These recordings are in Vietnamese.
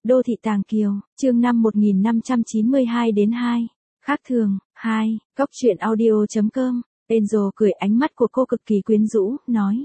Đô thị Tàng Kiều, chương 5 1592 đến 2. Khác thường, 2, Góc truyện audio.com. Angel cười, ánh mắt của cô cực kỳ quyến rũ, nói.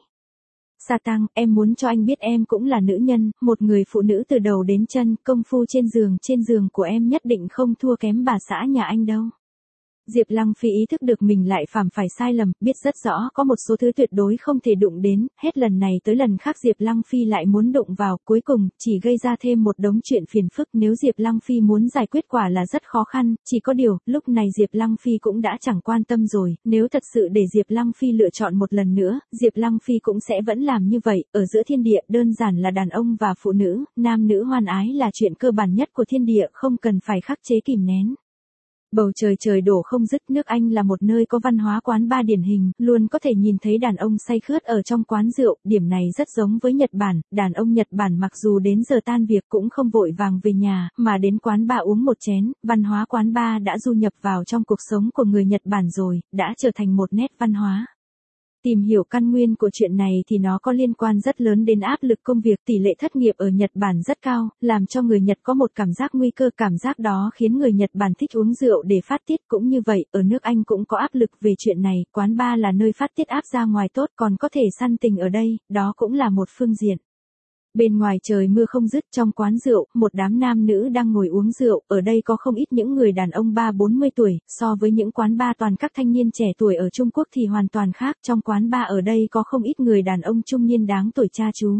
Sa Tăng, em muốn cho anh biết em cũng là nữ nhân, một người phụ nữ từ đầu đến chân, công phu trên giường của em nhất định không thua kém bà xã nhà anh đâu. Diệp Lăng Phi ý thức được mình lại phạm phải sai lầm, biết rất rõ có một số thứ tuyệt đối không thể đụng đến, hết lần này tới lần khác Diệp Lăng Phi lại muốn đụng vào, cuối cùng, chỉ gây ra thêm một đống chuyện phiền phức. Nếu Diệp Lăng Phi muốn giải quyết quả là rất khó khăn, chỉ có điều, lúc này Diệp Lăng Phi cũng đã chẳng quan tâm rồi, nếu thật sự để Diệp Lăng Phi lựa chọn một lần nữa, Diệp Lăng Phi cũng sẽ vẫn làm như vậy, ở giữa thiên địa đơn giản là đàn ông và phụ nữ, nam nữ hoan ái là chuyện cơ bản nhất của thiên địa, không cần phải khắc chế kìm nén. Bầu trời đổ không dứt, nước Anh là một nơi có văn hóa quán bar điển hình, luôn có thể nhìn thấy đàn ông say khướt ở trong quán rượu, điểm này rất giống với Nhật Bản, đàn ông Nhật Bản mặc dù đến giờ tan việc cũng không vội vàng về nhà, mà đến quán bar uống một chén, văn hóa quán bar đã du nhập vào trong cuộc sống của người Nhật Bản rồi, đã trở thành một nét văn hóa. Tìm hiểu căn nguyên của chuyện này thì nó có liên quan rất lớn đến áp lực công việc, tỷ lệ thất nghiệp ở Nhật Bản rất cao, làm cho người Nhật có một cảm giác nguy cơ, cảm giác đó khiến người Nhật Bản thích uống rượu để phát tiết. Cũng như vậy, ở nước Anh cũng có áp lực về chuyện này, quán bar là nơi phát tiết áp ra ngoài tốt, còn có thể săn tình ở đây, đó cũng là một phương diện. Bên ngoài trời mưa không dứt, trong quán rượu, một đám nam nữ đang ngồi uống rượu, ở đây có không ít những người đàn ông 30-40 tuổi, so với những quán bar toàn các thanh niên trẻ tuổi ở Trung Quốc thì hoàn toàn khác, trong quán bar ở đây có không ít người đàn ông trung niên đáng tuổi cha chú.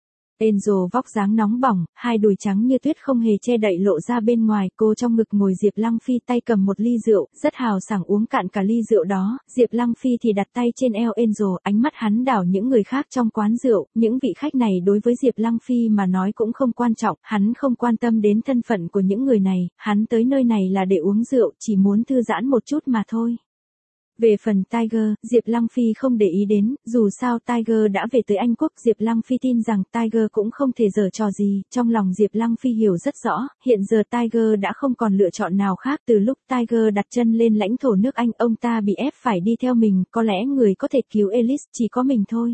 Angel vóc dáng nóng bỏng, hai đùi trắng như tuyết không hề che đậy lộ ra bên ngoài, cô trong ngực ngồi Diệp Lăng Phi tay cầm một ly rượu, rất hào sảng uống cạn cả ly rượu đó, Diệp Lăng Phi thì đặt tay trên eo Angel, ánh mắt hắn đảo những người khác trong quán rượu, những vị khách này đối với Diệp Lăng Phi mà nói cũng không quan trọng, hắn không quan tâm đến thân phận của những người này, hắn tới nơi này là để uống rượu, chỉ muốn thư giãn một chút mà thôi. Về phần Tiger, Diệp Lăng Phi không để ý đến, dù sao Tiger đã về tới Anh Quốc, Diệp Lăng Phi tin rằng Tiger cũng không thể giở trò gì, trong lòng Diệp Lăng Phi hiểu rất rõ, hiện giờ Tiger đã không còn lựa chọn nào khác, từ lúc Tiger đặt chân lên lãnh thổ nước Anh, ông ta bị ép phải đi theo mình, có lẽ người có thể cứu Alice chỉ có mình thôi.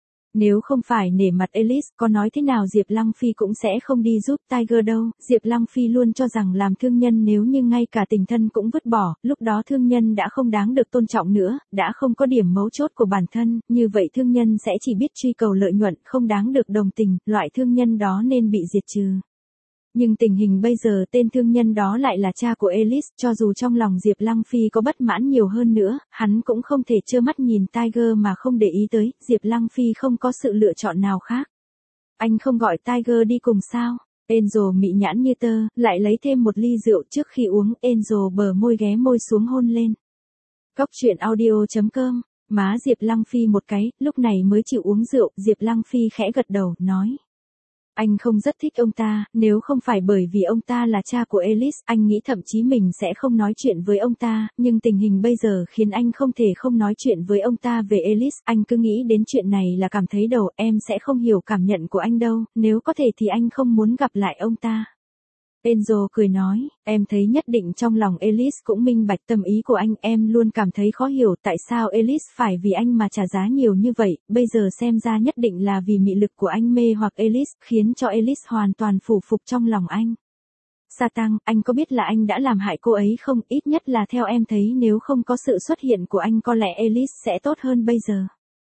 Nếu không phải nể mặt Alice, có nói thế nào Diệp Lăng Phi cũng sẽ không đi giúp Tiger đâu, Diệp Lăng Phi luôn cho rằng làm thương nhân nếu như ngay cả tình thân cũng vứt bỏ, lúc đó thương nhân đã không đáng được tôn trọng nữa, đã không có điểm mấu chốt của bản thân, như vậy thương nhân sẽ chỉ biết truy cầu lợi nhuận, không đáng được đồng tình, loại thương nhân đó nên bị diệt trừ. Nhưng tình hình bây giờ tên thương nhân đó lại là cha của Alice, cho dù trong lòng Diệp Lăng Phi có bất mãn nhiều hơn nữa, hắn cũng không thể trơ mắt nhìn Tiger mà không để ý tới, Diệp Lăng Phi không có sự lựa chọn nào khác. Anh không gọi Tiger đi cùng sao? Angel mị nhãn như tơ, lại lấy thêm một ly rượu, trước khi uống, Angel bờ môi ghé môi xuống hôn lên. Góc truyện audio.com, má Diệp Lăng Phi một cái, lúc này mới chịu uống rượu, Diệp Lăng Phi khẽ gật đầu, nói. Anh không rất thích ông ta, nếu không phải bởi vì ông ta là cha của Alice, anh nghĩ thậm chí mình sẽ không nói chuyện với ông ta, nhưng tình hình bây giờ khiến anh không thể không nói chuyện với ông ta về Alice, anh cứ nghĩ đến chuyện này là cảm thấy đầu, em sẽ không hiểu cảm nhận của anh đâu, nếu có thể thì anh không muốn gặp lại ông ta. Angel cười nói, em thấy nhất định trong lòng Alice cũng minh bạch tâm ý của anh, em luôn cảm thấy khó hiểu tại sao Alice phải vì anh mà trả giá nhiều như vậy, bây giờ xem ra nhất định là vì mị lực của anh mê hoặc Alice, khiến cho Alice hoàn toàn phủ phục trong lòng anh. Sa Tăng, anh có biết là anh đã làm hại cô ấy không, ít nhất là theo em thấy nếu không có sự xuất hiện của anh có lẽ Alice sẽ tốt hơn bây giờ.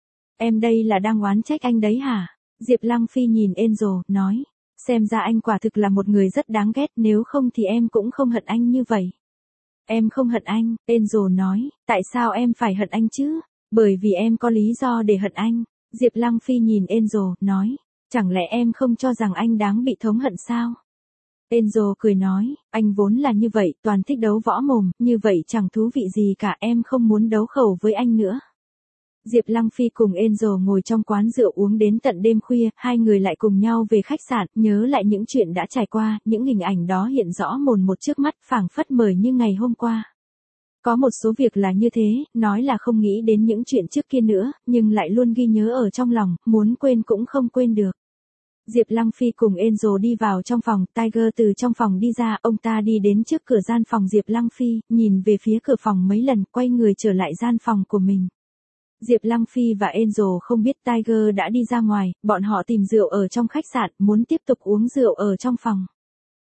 Em đây là đang oán trách anh đấy hả? Diệp Lăng Phi nhìn Angel, nói. Xem ra anh quả thực là một người rất đáng ghét, nếu không thì em cũng không hận anh như vậy. Em không hận anh, Angel nói, tại sao em phải hận anh chứ? Bởi vì em có lý do để hận anh. Diệp Lăng Phi nhìn Angel, nói, chẳng lẽ em không cho rằng anh đáng bị thống hận sao? Angel cười nói, anh vốn là như vậy, toàn thích đấu võ mồm, như vậy chẳng thú vị gì cả, em không muốn đấu khẩu với anh nữa. Diệp Lăng Phi cùng Angel ngồi trong quán rượu uống đến tận đêm khuya, hai người lại cùng nhau về khách sạn, nhớ lại những chuyện đã trải qua, những hình ảnh đó hiện rõ mồn một trước mắt, phảng phất mời như ngày hôm qua. Có một số việc là như thế, nói là không nghĩ đến những chuyện trước kia nữa, nhưng lại luôn ghi nhớ ở trong lòng, muốn quên cũng không quên được. Diệp Lăng Phi cùng Angel đi vào trong phòng, Tiger từ trong phòng đi ra, ông ta đi đến trước cửa gian phòng Diệp Lăng Phi, nhìn về phía cửa phòng mấy lần, quay người trở lại gian phòng của mình. Diệp Lăng Phi và Angel không biết Tiger đã đi ra ngoài, bọn họ tìm rượu ở trong khách sạn, muốn tiếp tục uống rượu ở trong phòng.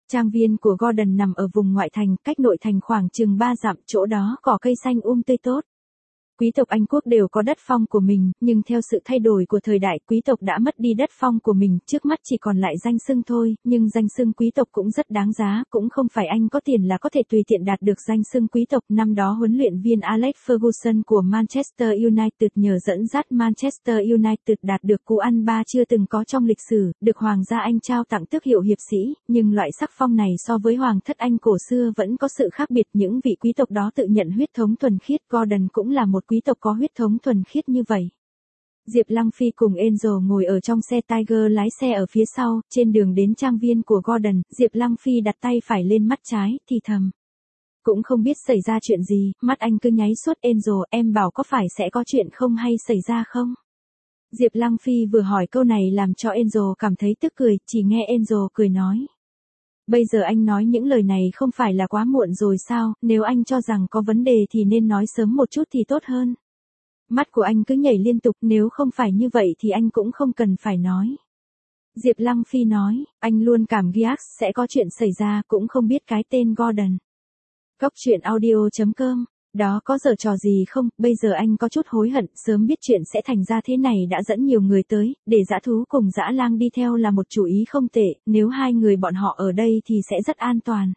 Trang viên của Gordon nằm ở vùng ngoại thành, cách nội thành khoảng chừng 3 dặm, chỗ đó cỏ cây xanh tươi tốt. Quý tộc Anh quốc đều có đất phong của mình, nhưng theo sự thay đổi của thời đại, quý tộc đã mất đi đất phong của mình, trước mắt chỉ còn lại danh xưng thôi, nhưng danh xưng quý tộc cũng rất đáng giá, cũng không phải anh có tiền là có thể tùy tiện đạt được danh xưng quý tộc. Năm đó huấn luyện viên Alex Ferguson của Manchester United nhờ dẫn dắt Manchester United đạt được cú ăn ba chưa từng có trong lịch sử, được Hoàng gia Anh trao tặng tước hiệu hiệp sĩ, nhưng loại sắc phong này so với Hoàng thất Anh cổ xưa vẫn có sự khác biệt. Những vị quý tộc đó tự nhận huyết thống thuần khiết, Gordon cũng là một quý tộc có huyết thống thuần khiết như vậy. Diệp Lăng Phi cùng Angel ngồi ở trong xe, Tiger lái xe ở phía sau, trên đường đến trang viên của Gordon, Diệp Lăng Phi đặt tay phải lên mắt trái, thì thầm. Cũng không biết xảy ra chuyện gì, mắt anh cứ nháy suốt. Angel, em bảo có phải sẽ có chuyện không hay xảy ra không? Diệp Lăng Phi vừa hỏi câu này làm cho Angel cảm thấy tức cười, chỉ nghe Angel cười nói. Bây giờ anh nói những lời này không phải là quá muộn rồi sao, nếu anh cho rằng có vấn đề thì nên nói sớm một chút thì tốt hơn. Mắt của anh cứ nhảy liên tục, nếu không phải như vậy thì anh cũng không cần phải nói. Diệp Lăng Phi nói, anh luôn cảm giác sẽ có chuyện xảy ra, cũng không biết cái tên Gordon. Góc truyện audio.com, đó có giở trò gì không, bây giờ anh có chút hối hận, sớm biết chuyện sẽ thành ra thế này đã dẫn nhiều người tới, để dã thú cùng dã lang đi theo là một chủ ý không tệ, nếu hai người bọn họ ở đây thì sẽ rất an toàn.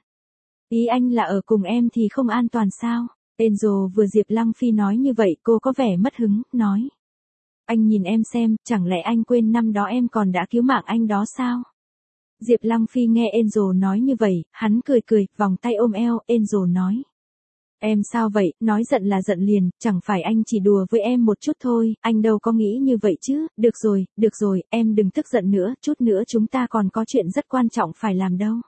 Ý anh là ở cùng em thì không an toàn sao? Angel vừa Diệp Lăng Phi nói như vậy cô có vẻ mất hứng, nói. Anh nhìn em xem, chẳng lẽ anh quên năm đó em còn đã cứu mạng anh đó sao? Diệp Lăng Phi nghe Angel nói như vậy, hắn cười cười, vòng tay ôm eo, Angel nói. Em sao vậy, nói giận là giận liền, chẳng phải anh chỉ đùa với em một chút thôi, anh đâu có nghĩ như vậy chứ, được rồi, em đừng tức giận nữa, chút nữa chúng ta còn có chuyện rất quan trọng phải làm đâu.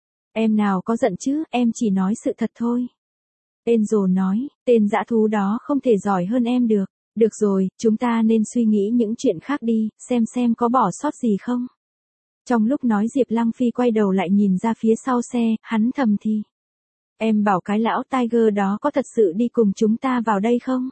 Em nào có giận chứ, em chỉ nói sự thật thôi. Angel nói, tên dã thú đó không thể giỏi hơn em được. Được rồi, chúng ta nên suy nghĩ những chuyện khác đi, xem có bỏ sót gì không. Trong lúc nói Diệp Lăng Phi quay đầu lại nhìn ra phía sau xe, hắn thầm thì. Em bảo cái lão Tiger đó có thật sự đi cùng chúng ta vào đây không?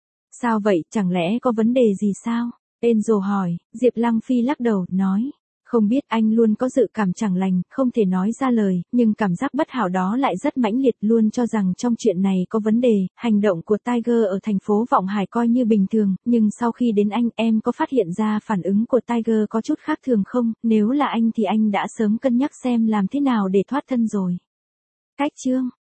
Sao vậy, chẳng lẽ có vấn đề gì sao? Angel hỏi, Diệp Lăng Phi lắc đầu, nói. Không biết, anh luôn có dự cảm chẳng lành, không thể nói ra lời, nhưng cảm giác bất hảo đó lại rất mãnh liệt, luôn cho rằng trong chuyện này có vấn đề. Hành động của Tiger ở thành phố Vọng Hải coi như bình thường, nhưng sau khi đến anh, em có phát hiện ra phản ứng của Tiger có chút khác thường không? Nếu là anh thì anh đã sớm cân nhắc xem làm thế nào để thoát thân rồi. Cách chương